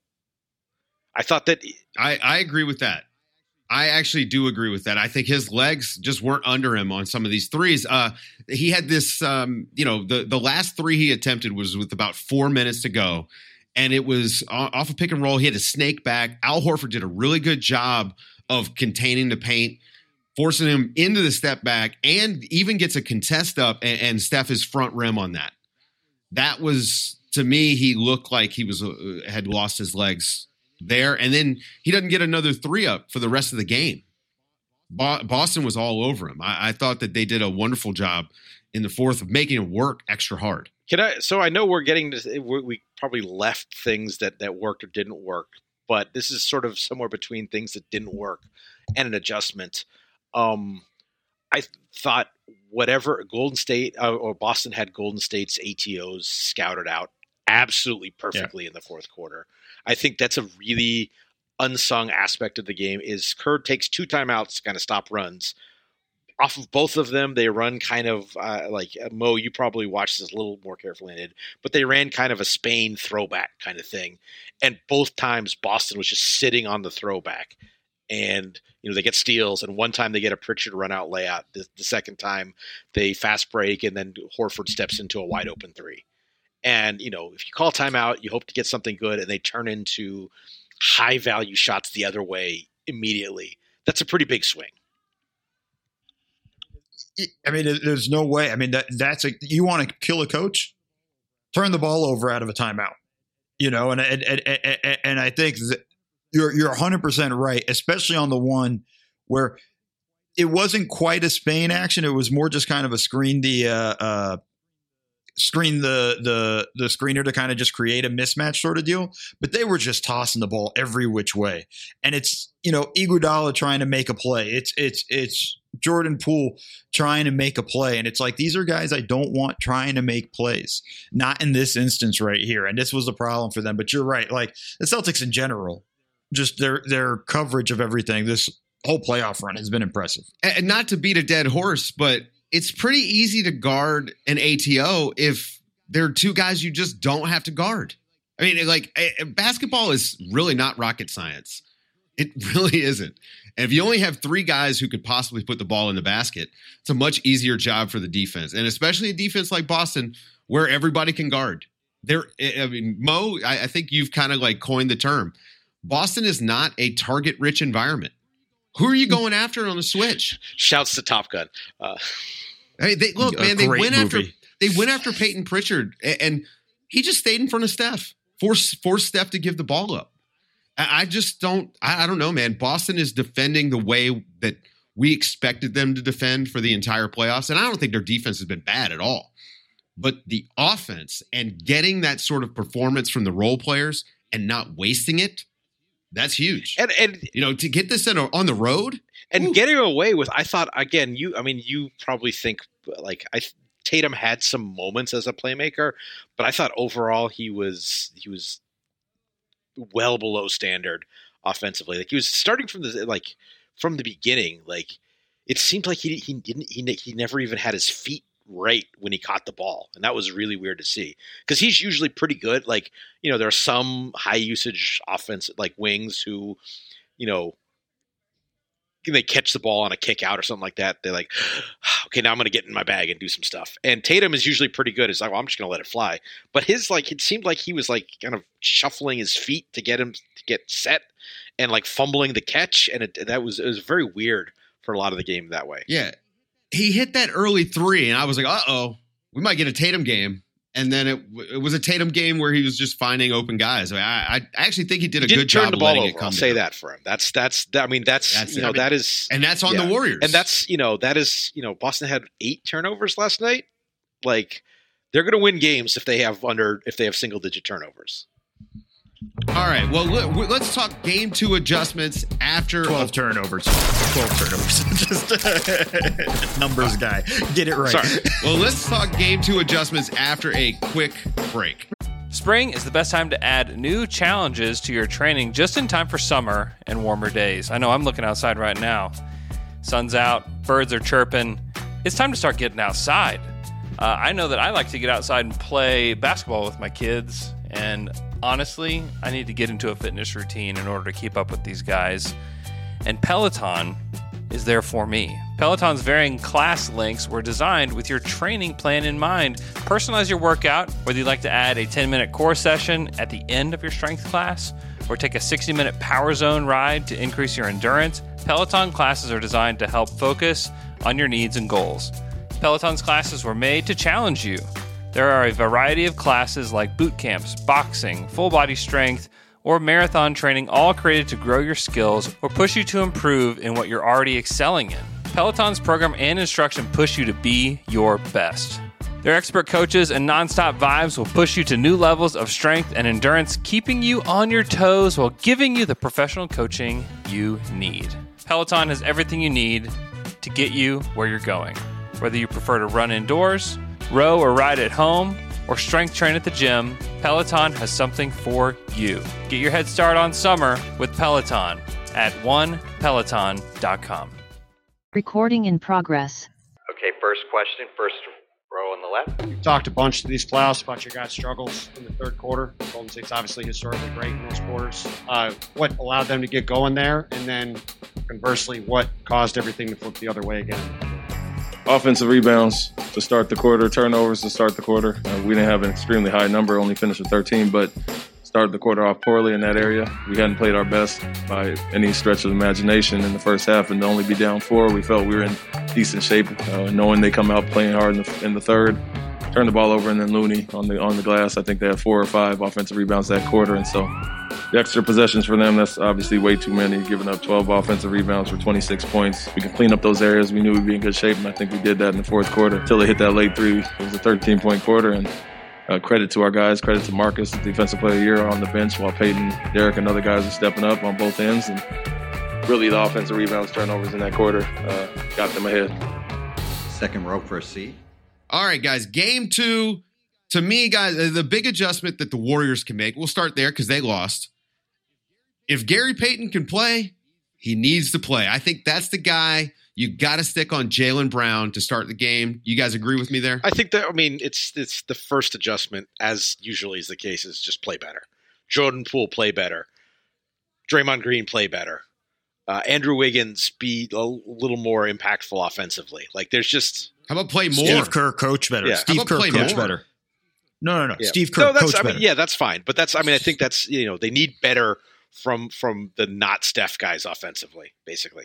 I thought that. I, I agree with that. I actually do agree with that. I think his legs just weren't under him on some of these threes. Uh, he had this, um, you know, the the last three he attempted was with about four minutes to go. And it was off a pick and roll. He had a snake back. Al Horford did a really good job of containing the paint, forcing him into the step back, and even gets a contest up, and, and Steph is front rim on that. That was, to me, he looked like he was uh, had lost his legs there. And then he doesn't get another three up for the rest of the game. Bo- Boston was all over him. I-, I thought that they did a wonderful job in the fourth of making it work extra hard. Can I? So I know we're getting to, we probably left things that, that worked or didn't work, but this is sort of somewhere between things that didn't work and an adjustment. Um, I thought whatever Golden State uh, or Boston had Golden State's A T Os scouted out absolutely perfectly yeah. in the fourth quarter. I think that's a really unsung aspect of the game is Kerr takes two timeouts to kind of stop runs. Off of both of them, they run kind of uh, like uh, Mo, you probably watched this a little more carefully than I did, but they ran kind of a Spain throwback kind of thing. And both times Boston was just sitting on the throwback. And, you know, they get steals. And one time they get a Pritchard run out layout. The, the second time they fast break and then Horford steps into a wide open three. And, you know, if you call timeout, you hope to get something good and they turn into high value shots the other way immediately. That's a pretty big swing. I mean, there's no way. I mean, that that's a you want to kill a coach, turn the ball over out of a timeout, you know. And and and, and, and I think that you're you're one hundred percent right, especially on the one where it wasn't quite a Spain action. It was more just kind of a screen the uh, uh, screen the the the screener to kind of just create a mismatch sort of deal. But they were just tossing the ball every which way, and it's you know Iguodala trying to make a play. It's it's it's. Jordan Poole trying to make a play. And it's like, these are guys I don't want trying to make plays. Not in this instance right here. And this was a problem for them. But you're right. Like the Celtics in general, just their their coverage of everything, this whole playoff run has been impressive. And not to beat a dead horse, but it's pretty easy to guard an A T O if there are two guys you just don't have to guard. I mean, like basketball is really not rocket science. It really isn't. And if you only have three guys who could possibly put the ball in the basket, it's a much easier job for the defense. And especially a defense like Boston where everybody can guard. There, I mean, Mo, I, I think you've kind of like coined the term. Boston is not a target-rich environment. Who are you going after on the switch? Shouts to Top Gun. Uh, I mean, they, look, man, they went movie. after they went after Peyton Pritchard, and, and he just stayed in front of Steph, forced forced Steph to give the ball up. I just don't – I don't know, man. Boston is defending the way that we expected them to defend for the entire playoffs, and I don't think their defense has been bad at all. But the offense and getting that sort of performance from the role players and not wasting it, that's huge. And, and you know, to get this in a, on the road. And woo. Getting away with – I thought, again, you – I mean, you probably think like I Tatum had some moments as a playmaker, but I thought overall he was he was – well below standard offensively. Like he was starting from the like from the beginning. Like it seemed like he he didn't he he never even had his feet right when he caught the ball, and that was really weird to see because he's usually pretty good. Like you know there are some high usage offense like wings who you know they catch the ball on a kick out or something like that. They're like, okay, now I'm going to get in my bag and do some stuff. And Tatum is usually pretty good. It's like, well, I'm just going to let it fly. But his, like, it seemed like he was like kind of shuffling his feet to get him to get set and like fumbling the catch. And it, that was, it was very weird for a lot of the game that way. Yeah. He hit that early three and I was like, uh-oh, we might get a Tatum game. And then it, it was a Tatum game where he was just finding open guys. I, mean, I, I actually think he did a he good turn job the of ball letting over. it come. I'll to say him. that for him. That's that's. I mean, that's, That's you know it. that is, and that's on yeah. the Warriors. And that's you know that is you know Boston had eight turnovers last night. Like they're going to win games if they have under if they have single digit turnovers. All right. Well, let, let's talk game two adjustments after twelve turnovers. twelve turnovers. Just numbers guy. Get it right. Sorry. Well, let's talk game two adjustments after a quick break. Spring is the best time to add new challenges to your training just in time for summer and warmer days. I know I'm looking outside right now. Sun's out, birds are chirping. It's time to start getting outside. Uh, I know that I like to get outside and play basketball with my kids, and honestly, I need to get into a fitness routine in order to keep up with these guys. And Peloton is there for me. Peloton's varying class links were designed with your training plan in mind. Personalize your workout, whether you'd like to add a ten-minute core session at the end of your strength class or take a sixty-minute power zone ride to increase your endurance. Peloton classes are designed to help focus on your needs and goals. Peloton's classes were made to challenge you. There are a variety of classes like boot camps, boxing, full body strength, or marathon training, all created to grow your skills or push you to improve in what you're already excelling in. Peloton's program and instruction push you to be your best. Their expert coaches and nonstop vibes will push you to new levels of strength and endurance, keeping you on your toes while giving you the professional coaching you need. Peloton has everything you need to get you where you're going. Whether you prefer to run indoors, row or ride at home, or strength train at the gym, Peloton has something for you. Get your head start on summer with Peloton at one peloton dot com. Recording in progress. Okay, first question, first row on the left. You've talked a bunch to these playoffs about your guys' struggles in the third quarter. Golden State's obviously historically great in those quarters. Uh, what allowed them to get going there? And then conversely, what caused everything to flip the other way again? Offensive rebounds to start the quarter, turnovers to start the quarter. Uh, we didn't have an extremely high number, only finished with thirteen, but started the quarter off poorly in that area. We hadn't played our best by any stretch of imagination in the first half, and to only be down four, we felt we were in decent shape, uh, knowing they come out playing hard in the, in the third. Turned the ball over, and then Looney on the on the glass. I think they had four or five offensive rebounds that quarter, and so the extra possessions for them, that's obviously way too many, giving up twelve offensive rebounds for twenty-six points. We can clean up those areas. We knew we'd be in good shape, and I think we did that in the fourth quarter until they hit that late three. It was a thirteen-point quarter, and uh, credit to our guys, credit to Marcus, the defensive player of the year on the bench, while Peyton, Derek, and other guys are stepping up on both ends. And really the offensive rebounds, turnovers in that quarter uh, got them ahead. Second row for a seat. All right, guys, game two. To me, guys, the big adjustment that the Warriors can make, we'll start there because they lost. If Gary Payton can play, he needs to play. I think that's the guy you got to stick on, Jaylen Brown, to start the game. You guys agree with me there? I think that, I mean, it's it's the first adjustment, as usually is the case, is just play better. Jordan Poole, play better. Draymond Green, play better. Uh, Andrew Wiggins, be a little more impactful offensively. Like, there's just... How about play more? Steve Kerr, coach better. Yeah. Steve Kerr, coach more? better. No, no, no. Yeah. Steve Kerr, no, that's, coach I mean, better. Yeah, that's fine. But that's, I mean, I think that's, you know, they need better from from the not Steph guys offensively, basically.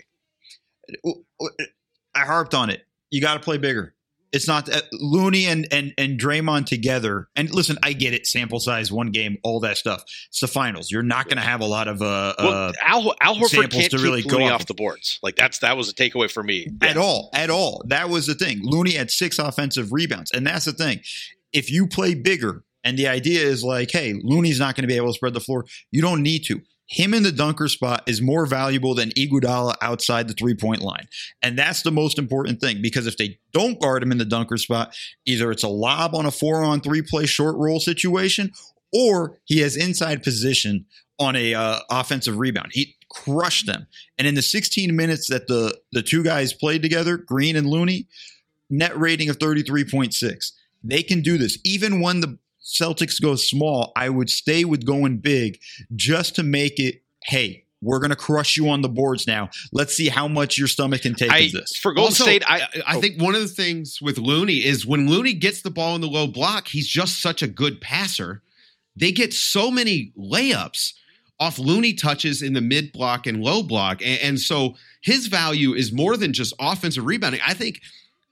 I harped on it. You got to play bigger. It's not uh, Looney and, and and Draymond together. And listen, I get it. Sample size, one game, all that stuff. It's the finals. You're not going to have a lot of uh, well, uh, Al, Al Horford samples can't to really keep go Looney off off the boards. Like that's that was a takeaway for me at all. At all. That was the thing. Looney had six offensive rebounds, and that's the thing. If you play bigger, and the idea is like, hey, Looney's not going to be able to spread the floor. You don't need to. Him in the dunker spot is more valuable than Iguodala outside the three-point line. And that's the most important thing, because if they don't guard him in the dunker spot, either it's a lob on a four-on-three play short roll situation, or he has inside position on a uh, offensive rebound. He crushed them. And in the sixteen minutes that the, the two guys played together, Green and Looney, net rating of thirty-three point six. They can do this. Even when the Celtics go small, I would stay with going big just to make it, hey, we're going to crush you on the boards now. Let's see how much your stomach can take I, of this. For Golden also, State, I, I oh. think one of the things with Looney is when Looney gets the ball in the low block, he's just such a good passer. They get so many layups off Looney touches in the mid block and low block. And, and so his value is more than just offensive rebounding. I think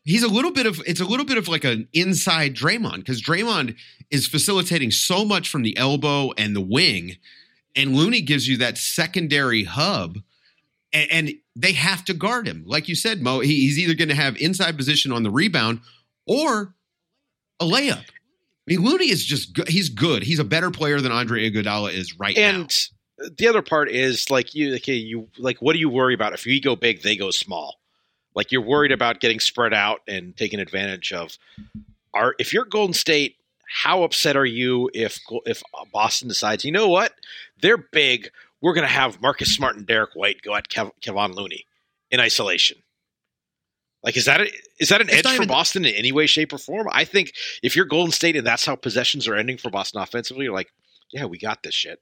he's a little bit of it's a little bit of like an inside Draymond, because Draymond is facilitating so much from the elbow and the wing, and Looney gives you that secondary hub, and, and they have to guard him. Like you said, Mo, he, he's either going to have inside position on the rebound or a layup. I mean, Looney is just good. He's good. He's a better player than Andre Iguodala is right and now. And the other part is like you, okay, you like what do you worry about if you go big, they go small? Like you're worried about getting spread out and taken advantage of. Are if you're Golden State, how upset are you if if Boston decides, you know what, they're big, we're going to have Marcus Smart and Derek White go at Kev, Kevon Looney in isolation? Like, is that a, is that an It's edge not for even- Boston in any way, shape, or form? I think if you're Golden State and that's how possessions are ending for Boston offensively, you're like, yeah, we got this shit.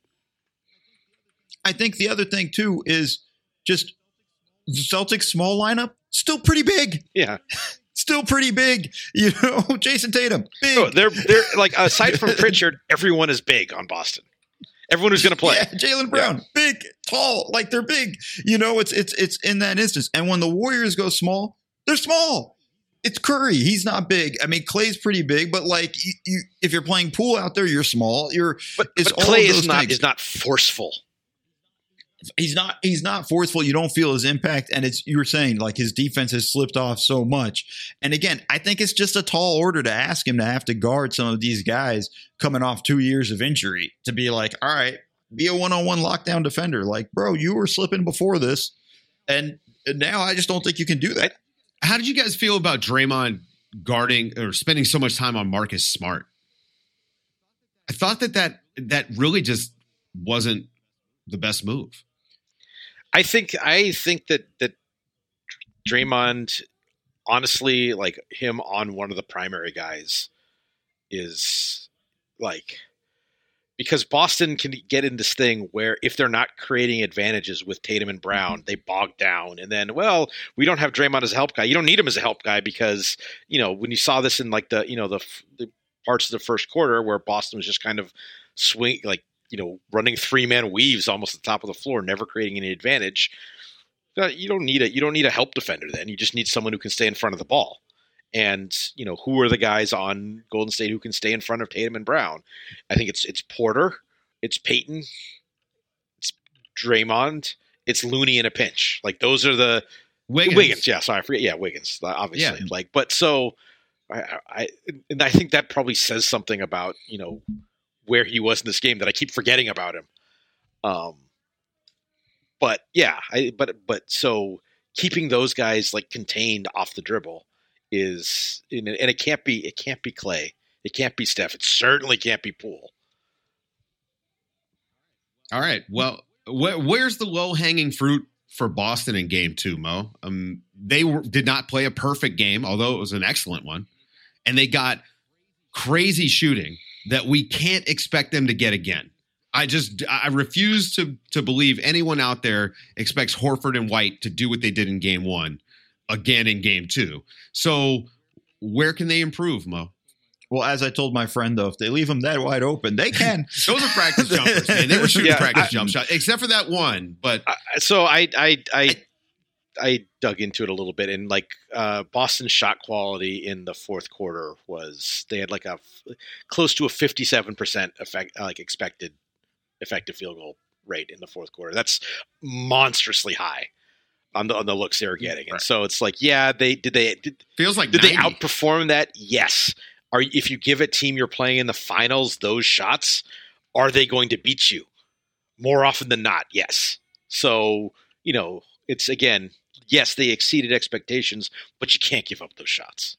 I think the other thing too is just the Celtics small lineup still pretty big. Yeah. Still pretty big. You know, Jason Tatum, big. No, they're they're like aside from Pritchard, everyone is big on Boston. Everyone who's going to play. Yeah, Jaylen Brown, yeah. big, tall, like they're big. You know, it's it's it's in that instance. And when the Warriors go small, they're small. It's Curry. He's not big. I mean, Clay's pretty big, but like you, you if you're playing pool out there, you're small. You're but, it's but all Clay of those is not things. is not forceful. He's not he's not forceful. You don't feel his impact. And it's you were saying like his defense has slipped off so much. And again, I think it's just a tall order to ask him to have to guard some of these guys coming off two years of injury to be like, all right, be a one-on-one lockdown defender. Like, bro, you were slipping before this. And now I just don't think you can do that. How did you guys feel about Draymond guarding or spending so much time on Marcus Smart? I thought that that, that really just wasn't the best move. I think I think that that Draymond, honestly, like him on one of the primary guys is like, because Boston can get in this thing where if they're not creating advantages with Tatum and Brown, they bog down. And then, well, we don't have Draymond as a help guy. You don't need him as a help guy because, you know, when you saw this in like the, you know, the, the parts of the first quarter where Boston was just kind of swing, like, you know, running three man weaves almost at the top of the floor, never creating any advantage. You don't need a, you don't need a help defender then. You just need someone who can stay in front of the ball. And, you know, who are the guys on Golden State who can stay in front of Tatum and Brown? I think it's it's Porter, it's Peyton, it's Draymond, it's Looney in a pinch. Like those are the Wiggins. Wiggins yeah, sorry, I forget. Yeah, Wiggins, obviously. Yeah. Like, but so I, I and I think that probably says something about, you know, where he was in this game that I keep forgetting about him. Um, but yeah, I but but so keeping those guys like contained off the dribble is, and it can't be, it can't be Clay. It can't be Steph. It certainly can't be Poole. All right. Well, wh- where's the low hanging fruit for Boston in game two, Mo? Um, they were, did not play a perfect game, although it was an excellent one. And they got crazy shooting that we can't expect them to get again. I just, I refuse to, to believe anyone out there expects Horford and White to do what they did in game one again in game two. So where can they improve, Mo? Well, as I told my friend, though, if they leave them that wide open, they can. Those are practice jumpers, man. They were shooting Yeah, practice I- jump shots, except for that one. But I- So I, I, I, I dug into it a little bit, and like uh, Boston's shot quality in the fourth quarter was they had like a f- close to a fifty-seven percent effect, like expected effective field goal rate in the fourth quarter. That's monstrously high on the on the looks they were getting, and so it's like, yeah, they did they did, feels like did they ninety. outperform that? Yes. Are if you give a team you're playing in the finals those shots, are they going to beat you? More often than not, yes. So, you know, it's again, yes, they exceeded expectations, but you can't give up those shots.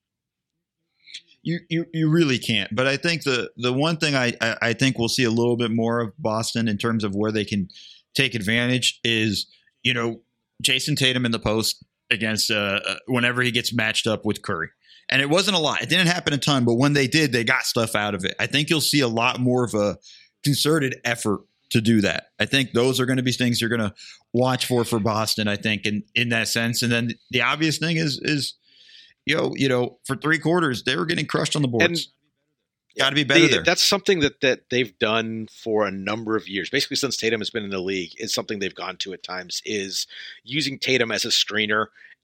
You, you you really can't. But I think the the one thing I, I, I think we'll see a little bit more of Boston in terms of where they can take advantage is, you know, Jason Tatum in the post against uh, uh, whenever he gets matched up with Curry. And it wasn't a lot. It didn't happen a ton, but when they did, they got stuff out of it. I think you'll see a lot more of a concerted effort to do that. I think those are going to be things you're going to watch for for Boston, I think, in, in that sense. And then the obvious thing is, is you know, you know, for three quarters, they were getting crushed on the boards. Got to be better They- there. That's something that, that they've done for a number of years, basically since Tatum has been in the league. Is something they've gone to at times is using Tatum as a screener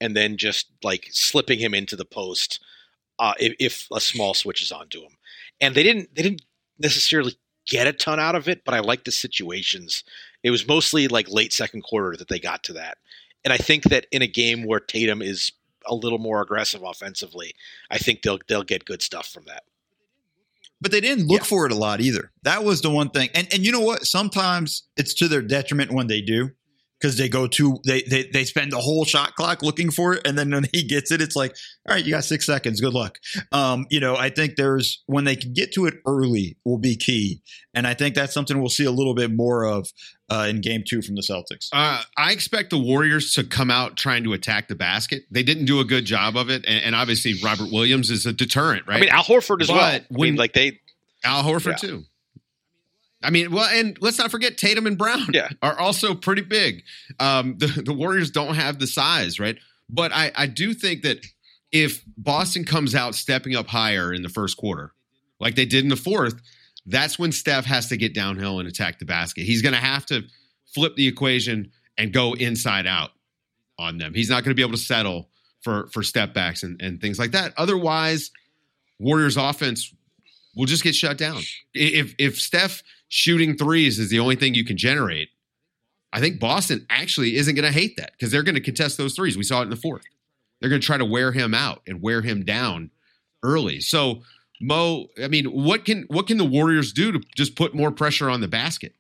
and then just like slipping him into the post uh, if, if a small switches onto him. And they didn't they didn't necessarily get a ton out of it, but I like the situations. It was mostly like late second quarter that they got to that. And I think that in a game where Tatum is a little more aggressive offensively, I think they'll they'll get good stuff from that. But they didn't look yeah. for it a lot either. That was the one thing. And and you know what? Sometimes it's to their detriment when they do, because they go to they, they they spend the whole shot clock looking for it, and then when he gets it, it's like, all right, you got six seconds. Good luck. Um, you know, I think there's when they can get to it early will be key, and I think that's something we'll see a little bit more of uh, in Game Two from the Celtics. Uh, I expect the Warriors to come out trying to attack the basket. They didn't do a good job of it, and, and obviously Robert Williams is a deterrent, right? I mean, Al Horford as but well. When, I mean, like they Al Horford yeah. too. I mean, well, and let's not forget Tatum and Brown yeah. are also pretty big. Um, the, the Warriors don't have the size, right? But I, I do think that if Boston comes out stepping up higher in the first quarter, like they did in the fourth, that's when Steph has to get downhill and attack the basket. He's going to have to flip the equation and go inside out on them. He's not going to be able to settle for, for step backs and, and things like that. Otherwise, Warriors offense will just get shut down. If if Steph shooting threes is the only thing you can generate, I think Boston actually isn't going to hate that because they're going to contest those threes. We saw it in the fourth. They're going to try to wear him out and wear him down early. So, Mo, I mean, what can what can the Warriors do to just put more pressure on the basket?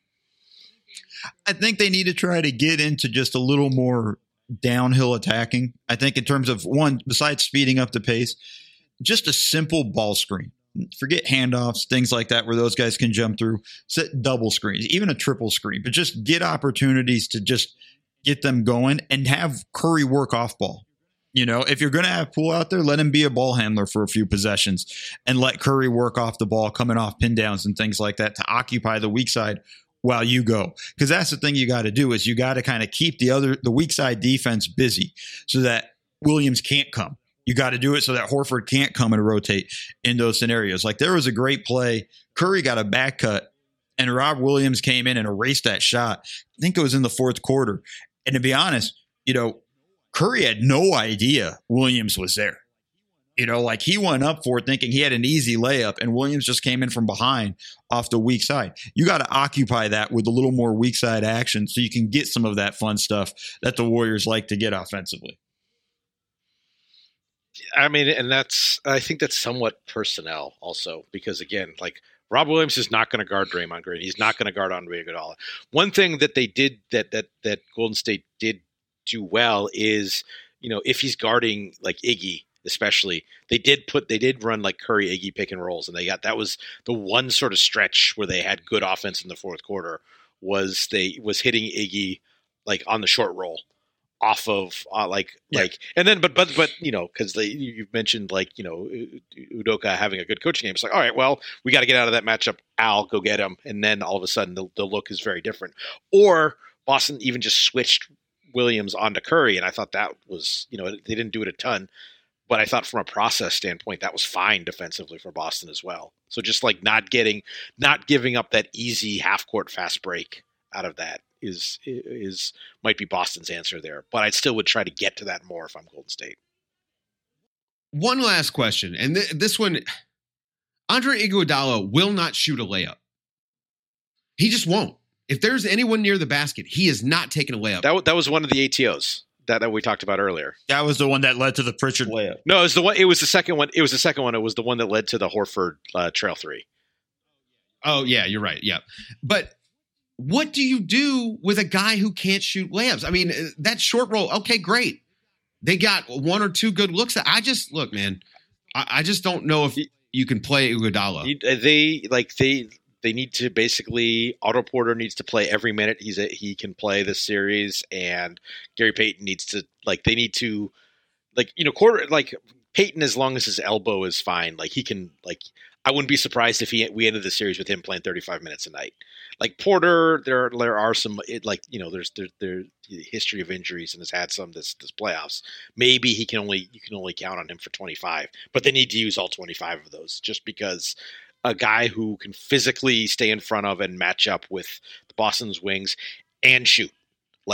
I think they need to try to get into just a little more downhill attacking. I think in terms of, one, besides speeding up the pace, just a simple ball screen. Forget handoffs, things like that, where those guys can jump through, set double screens, even a triple screen, but just get opportunities to just get them going and have Curry work off ball. You know, if you're going to have Poole out there, let him be a ball handler for a few possessions and let Curry work off the ball, coming off pin downs and things like that to occupy the weak side while you go. Because that's the thing you got to do is you got to kind of keep the other, the weak side defense busy so that Williams can't come. You got to do it so that Horford can't come and rotate in those scenarios. Like there was a great play. Curry got a back cut and Rob Williams came in and erased that shot. I think it was in the fourth quarter. And to be honest, you know, Curry had no idea Williams was there. You know, like he went up for it thinking he had an easy layup and Williams just came in from behind off the weak side. You got to occupy that with a little more weak side action so you can get some of that fun stuff that the Warriors like to get offensively. I mean, and that's, I think that's somewhat personnel also, because again, like Rob Williams is not going to guard Draymond Green. He's not going to guard Andre Iguodala. One thing that they did that, that, that Golden State did do well is, you know, if he's guarding like Iggy, especially, they did put, they did run like Curry, Iggy pick and rolls. And they got, that was the one sort of stretch where they had good offense in the fourth quarter was they was hitting Iggy like on the short roll. Off of uh, like yeah. like and then but but but you know because they you've mentioned like you know Udoka having a good coaching game. It's like all right, well we got to get out of that matchup. Al, go get him, and then all of a sudden the, the look is very different. Or Boston even just switched Williams onto Curry, and I thought that was you know they didn't do it a ton, but I thought from a process standpoint that was fine defensively for Boston as well. So just like not getting not giving up that easy half court fast break out of that. Is is might be Boston's answer there, but I still would try to get to that more if I'm Golden State. One last question, and th- this one, Andre Iguodala will not shoot a layup. He just won't. If there's anyone near the basket, he is not taking a layup. That w- that was one of the A T Os that, that we talked about earlier. That was the one that led to the Pritchard layup. No, it was the one. It was the second one. It was the second one. It was the one that led to the Horford uh, trail three. Oh yeah, you're right. Yeah, but. What do you do with a guy who can't shoot layups? I mean, that short roll, okay, great. They got one or two good looks. I just, look, man, I, I just don't know if you can play Iguodala. They, like, they they need to basically, Otto Porter needs to play every minute he's a, he can play this series, and Gary Payton needs to, like, they need to, like, you know, quarter, like, Payton, as long as his elbow is fine, like, he can, like, I wouldn't be surprised if he we ended the series with him playing thirty-five minutes a night. Like Porter, there there are some it, like you know there's there there history of injuries and has had some this this playoffs. Maybe he can only you can only count on him for twenty-five, but they need to use all twenty-five of those just because a guy who can physically stay in front of and match up with the Boston's wings and shoot. Like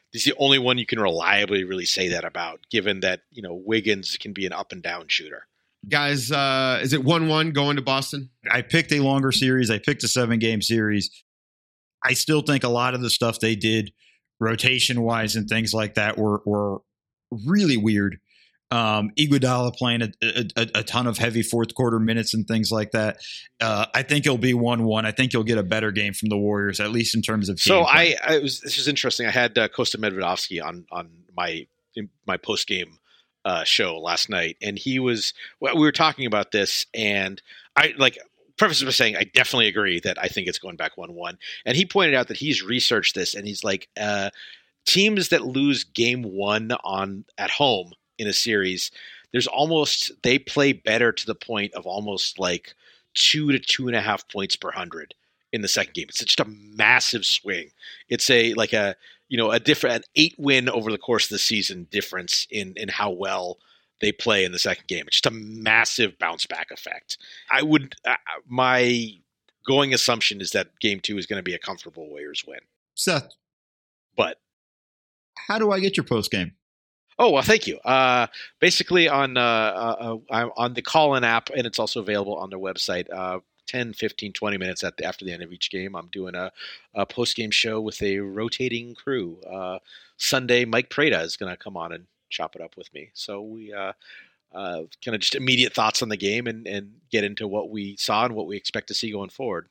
he's the only one you can reliably really say that about, given that, you know, Wiggins can be an up and down shooter. Guys, uh, is it one one going to Boston? I picked a longer series. I picked a seven-game series. I still think a lot of the stuff they did rotation-wise and things like that were were really weird. Um, Iguodala playing a, a, a ton of heavy fourth-quarter minutes and things like that. Uh, I think it'll be one one. I think you'll get a better game from the Warriors, at least in terms of team So play. I, I was this was interesting. I had uh, Kosta Medvedovsky on on my my post-game uh, show last night, and he was well, we were talking about this, and I like preface by saying I definitely agree that I think it's going back one one, and he pointed out that he's researched this, and he's like uh, teams that lose game one on at home in a series, there's almost they play better to the point of almost like two to two and a half points per hundred in the second game. It's just a massive swing. It's a like a you know a different an eight win over the course of the season difference in in how well they play in the second game. It's just a massive bounce back effect. I would uh, my going assumption is that game two is going to be a comfortable Warriors win. Seth, but how do I get your post game? Oh, well, thank you. Uh, basically on uh, uh, I'm on the Call-In app, and it's also available on their website. Uh, ten, fifteen, twenty minutes at the, after the end of each game, I'm doing a, a post-game show with a rotating crew. Uh, Sunday, Mike Prada is going to come on and chop it up with me. So we uh, uh, kind of just immediate thoughts on the game and, and get into what we saw and what we expect to see going forward.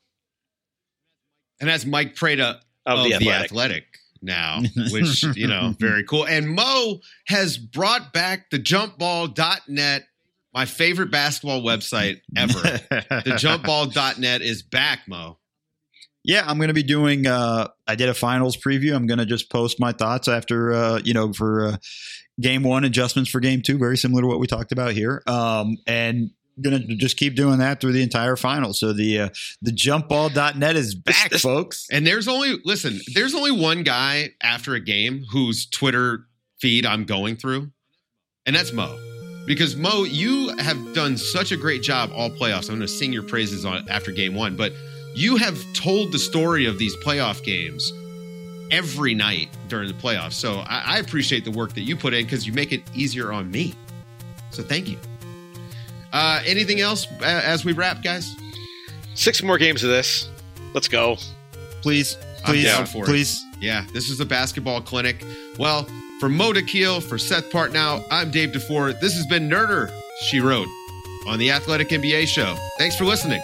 And that's Mike Prada of, Of the, The the Athletic. Athletic now, which, you know, very cool. And Mo has brought back the jump ball dot net, my favorite basketball website ever. the jump ball dot net is back, Mo. Yeah, I'm going to be doing uh, – I did a finals preview. I'm going to just post my thoughts after, uh, you know, for uh, game one, adjustments for game two, very similar to what we talked about here. Um, and going to just keep doing that through the entire final. So the uh, the jump ball dot net is back, folks. And there's only – listen, there's only one guy after a game whose Twitter feed I'm going through, and that's Mo. Because, Mo, you have done such a great job all playoffs. I'm going to sing your praises on after game one, but – you have told the story of these playoff games every night during the playoffs. So I, I appreciate the work that you put in because you make it easier on me. So thank you. Uh, anything else as we wrap, guys? Six more games of this. Let's go. Please. Please. Please. I'm down for please. It. Yeah, this is a basketball clinic. Well, for Mo Dakhil, for Seth Partnow, I'm Dave DeFore. This has been Nerder, She Wrote, on the Athletic N B A Show. Thanks for listening.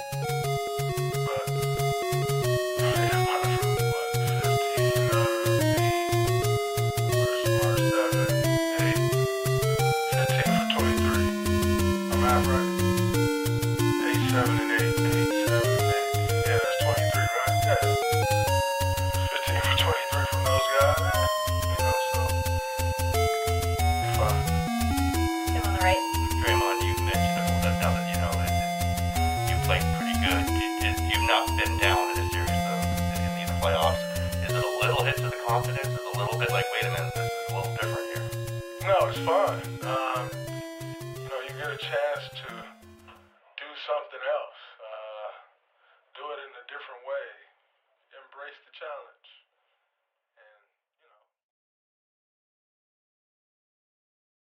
No, it's fun. Um, you know, you get a chance to